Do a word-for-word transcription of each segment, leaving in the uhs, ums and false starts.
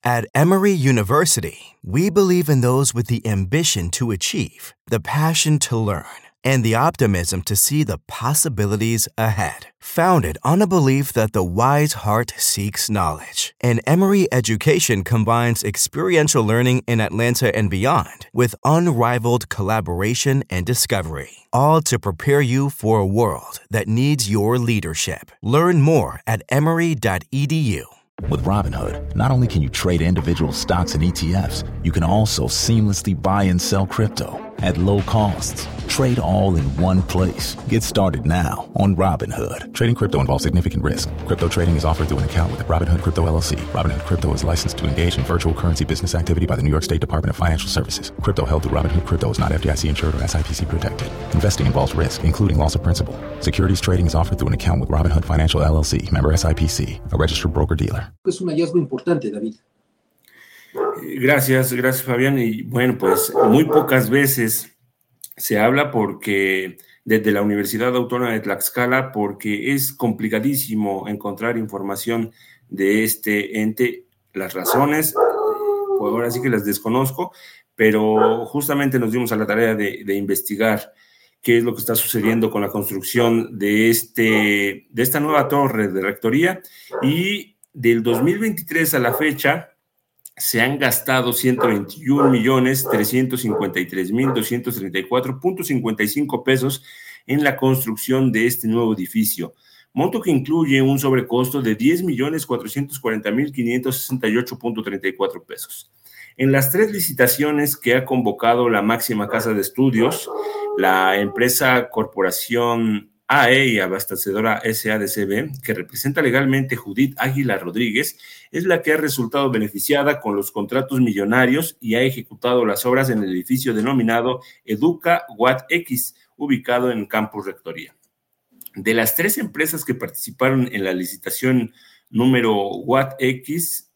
At Emory University, we believe in those with the ambition to achieve, the passion to learn, and the optimism to see the possibilities ahead. Founded on a belief that the wise heart seeks knowledge, and Emory Education combines experiential learning in Atlanta and beyond with unrivaled collaboration and discovery, all to prepare you for a world that needs your leadership. Learn more at emory dot e d u. With Robinhood, not only can you trade individual stocks and E T Fs, you can also seamlessly buy and sell crypto at low costs. Trade all in one place. Get started now on Robinhood. Trading crypto involves significant risk. Crypto trading is offered through an account with Robinhood Crypto L L C. Robinhood Crypto is licensed to engage in virtual currency business activity by the New York State Department of Financial Services. Crypto held through Robinhood Crypto is not F D I C insured or S I P C protected. Investing involves risk, including loss of principal. Securities trading is offered through an account with Robinhood Financial L L C, member S I P C, a registered broker-dealer. Es un hallazgo importante, David. Gracias, gracias Fabián. Y bueno, pues muy pocas veces se habla porque desde la Universidad Autónoma de Tlaxcala, porque es complicadísimo encontrar información de este ente. Las razones, pues ahora sí que las desconozco, pero justamente nos dimos a la tarea de, de investigar qué es lo que está sucediendo con la construcción de, este, de esta nueva torre de rectoría, y del dos mil veintitrés a la fecha se han gastado ciento veintiún millones trescientos cincuenta y tres mil doscientos treinta y cuatro punto cincuenta y cinco pesos en la construcción de este nuevo edificio, monto que incluye un sobrecosto de diez millones cuatrocientos cuarenta mil quinientos sesenta y ocho punto treinta y cuatro pesos. En las tres licitaciones que ha convocado la máxima casa de estudios, la empresa Corporación A E y abastecedora S A D C B, que representa legalmente Judith Águila Rodríguez, es la que ha resultado beneficiada con los contratos millonarios y ha ejecutado las obras en el edificio denominado Educa Watt X, ubicado en Campus Rectoría. De las tres empresas que participaron en la licitación número Watt X,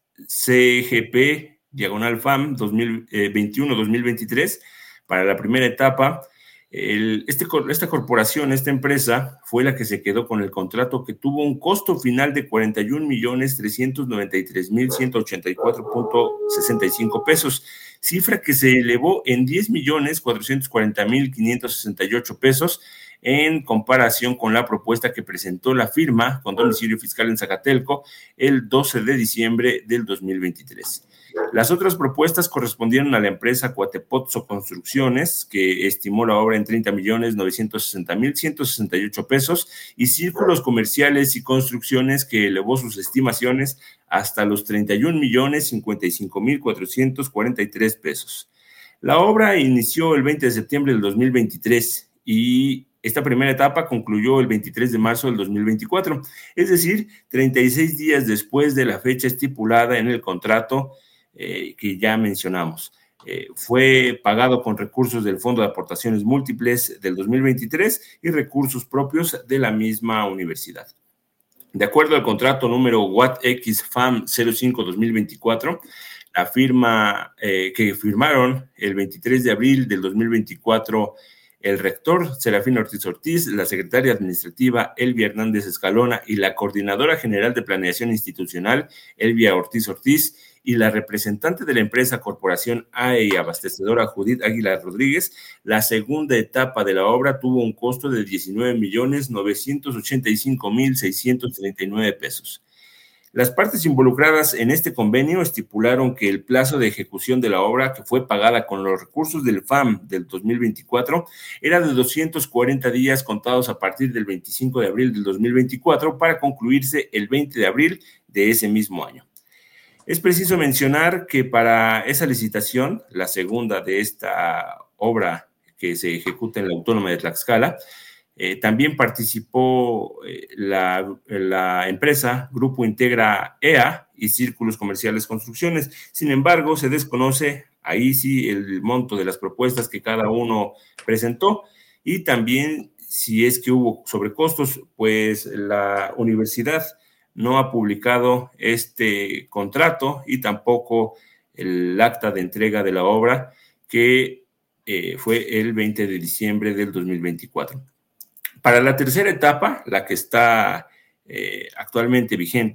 C G P, diagonal F A M dos mil veintiuno dos mil veintitrés, para la primera etapa, El, este, esta corporación, esta empresa, fue la que se quedó con el contrato, que tuvo un costo final de cuarenta y un millones trescientos noventa y tres mil ciento ochenta y cuatro punto sesenta y cinco pesos, cifra que se elevó en diez millones cuatrocientos cuarenta mil quinientos sesenta y ocho pesos en comparación con la propuesta que presentó la firma con domicilio fiscal en Zacatelco el doce de diciembre del dos mil veintitrés. Las otras propuestas correspondieron a la empresa Cuatepozzo Construcciones, que estimó la obra en treinta millones novecientos sesenta mil ciento sesenta y ocho pesos, y Círculos Comerciales y Construcciones, que elevó sus estimaciones hasta los treinta y un millones cincuenta y cinco mil cuatrocientos cuarenta y tres pesos. La obra inició el veinte de septiembre del dos mil veintitrés y esta primera etapa concluyó el veintitrés de marzo del dos mil veinticuatro, es decir, treinta y seis días después de la fecha estipulada en el contrato Eh, que ya mencionamos. Eh, fue pagado con recursos del Fondo de Aportaciones Múltiples del dos mil veintitrés y recursos propios de la misma universidad. De acuerdo al contrato número Watt X F A M cero cinco dos mil veinticuatro, la firma eh, que firmaron el veintitrés de abril del dos mil veinticuatro el rector Serafín Ortiz Ortiz, la secretaria administrativa Elvia Hernández Escalona y la coordinadora general de planeación institucional Elvia Ortiz Ortiz, y la representante de la empresa Corporación A E y abastecedora Judith Águila Rodríguez, la segunda etapa de la obra tuvo un costo de diecinueve millones novecientos ochenta y cinco mil seiscientos treinta y nueve pesos. Las partes involucradas en este convenio estipularon que el plazo de ejecución de la obra, que fue pagada con los recursos del F A M del dos mil veinticuatro, era de doscientos cuarenta días contados a partir del veinticinco de abril del dos mil veinticuatro para concluirse el veinte de abril de ese mismo año. Es preciso mencionar que para esa licitación, la segunda de esta obra que se ejecuta en la Autónoma de Tlaxcala, eh, también participó eh, la, la empresa Grupo Integra E A y Círculos Comerciales Construcciones. Sin embargo, se desconoce ahí sí el monto de las propuestas que cada uno presentó y también si es que hubo sobrecostos, pues la universidad no ha publicado este contrato y tampoco el acta de entrega de la obra, que eh, fue el veinte de diciembre del dos mil veinticuatro. Para la tercera etapa, la que está eh, actualmente vigente,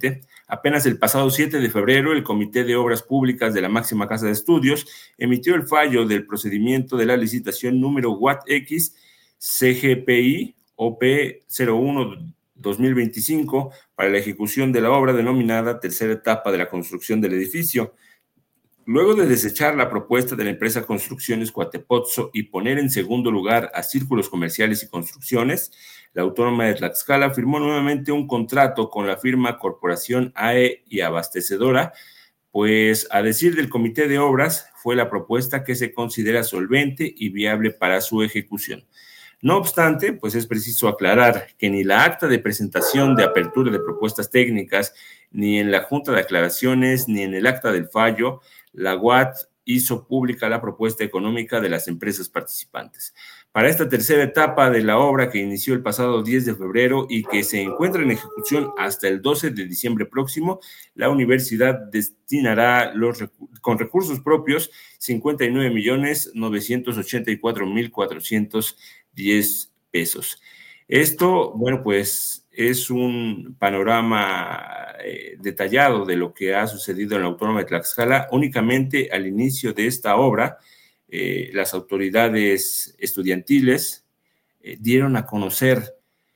Apenas el pasado siete de febrero, el Comité de Obras Públicas de la máxima casa de estudios emitió el fallo del procedimiento de la licitación número W A T X C G P I O P cero uno dos mil veinticinco para la ejecución de la obra denominada tercera etapa de la construcción del edificio. Luego de desechar la propuesta de la empresa Construcciones Cuatepozzo y poner en segundo lugar a Círculos Comerciales y Construcciones, la Autónoma de Tlaxcala firmó nuevamente un contrato con la firma Corporación A E y Abastecedora, pues a decir del Comité de Obras fue la propuesta que se considera solvente y viable para su ejecución. No obstante, pues es preciso aclarar que ni la acta de presentación de apertura de propuestas técnicas, ni en la Junta de Aclaraciones, ni en el acta del fallo, la U A T hizo pública la propuesta económica de las empresas participantes. Para esta tercera etapa de la obra que inició el pasado diez de febrero y que se encuentra en ejecución hasta el doce de diciembre próximo, la universidad destinará los, con recursos propios cincuenta y nueve millones novecientos ochenta y cuatro mil cuatrocientos diez pesos. Esto, bueno, pues es un panorama eh, detallado de lo que ha sucedido en la Autónoma de Tlaxcala. Únicamente al inicio de esta obra, eh, las autoridades estudiantiles eh, dieron a conocer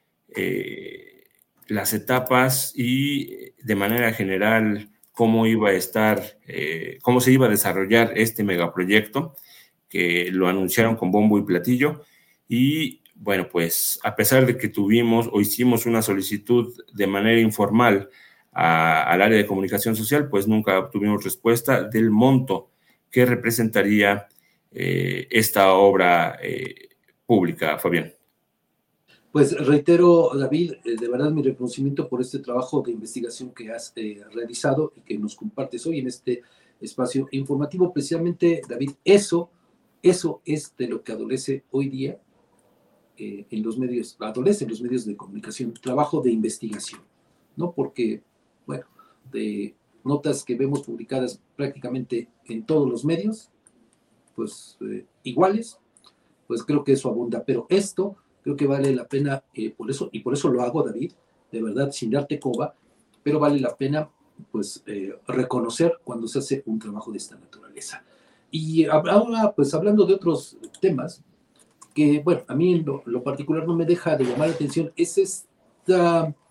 eh, las etapas y de manera general cómo iba a estar, eh, cómo se iba a desarrollar este megaproyecto, que lo anunciaron con bombo y platillo. Y bueno, pues a pesar de que tuvimos o hicimos una solicitud de manera informal a, al área de comunicación social, pues nunca obtuvimos respuesta del monto que representaría eh, esta obra eh, pública, Fabián. Pues reitero, David, eh, de verdad mi reconocimiento por este trabajo de investigación que has eh, realizado y que nos compartes hoy en este espacio informativo. Precisamente, David, eso, eso es de lo que adolece hoy día Eh, en los medios, adolece en los medios de comunicación, trabajo de investigación, ¿no? Porque, bueno, de notas que vemos publicadas prácticamente en todos los medios, pues eh, iguales, pues creo que eso abunda, pero esto creo que vale la pena, eh, por eso, y por eso lo hago, David, de verdad, sin darte coba, pero vale la pena, pues, eh, reconocer cuando se hace un trabajo de esta naturaleza. Y ahora, pues, hablando de otros temas, que, bueno, a mí en lo, lo particular no me deja de llamar la atención, es esta